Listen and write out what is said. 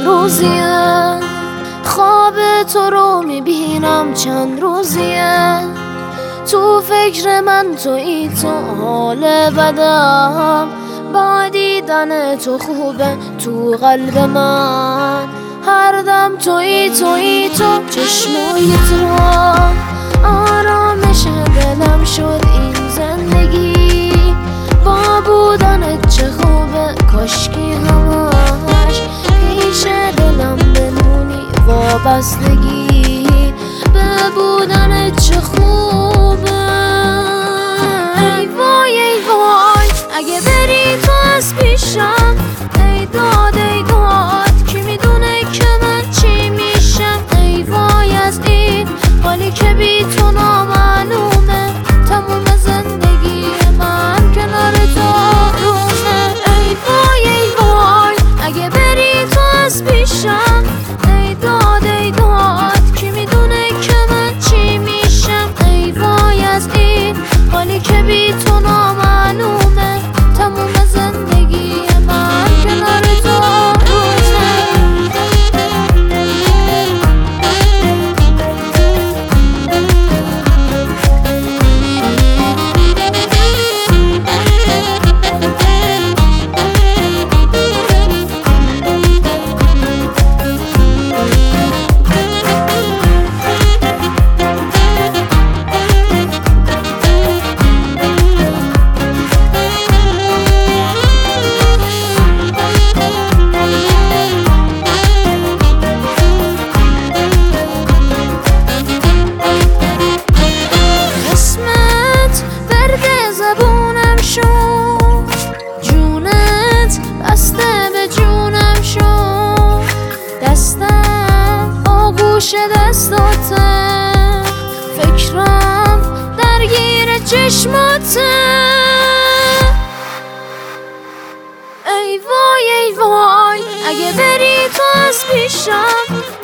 چند روزیه خواب تو رو میبینم چند روزیه تو فکر من تویی تو حال بدم با دیدن تو خوبه تو قلب من هر دم تویی تو چشمای تو آرامش دلم شد این زندگی با بودنت چه خوبه کاشکی همش پیش دلم بمونی وابستگی به بودنت چه خوبه ای وای اگه بری تو از پیشم ای داد کی میدونه که من چی میشم ای وای از این حالی که بی تو نامعلومه تموم زندگی من کنار تو رومه ای وای اگه بری تو از پیشم ای داد کی میدونه که من چی میشم ای وای از این حالی که بی تو نامعلومه تموم زندگی من کنار تو جونت بسته به جونم شو دستم آغوش دستاته فکرم درگیر چشماته ای وای اگه بری تو از پیشم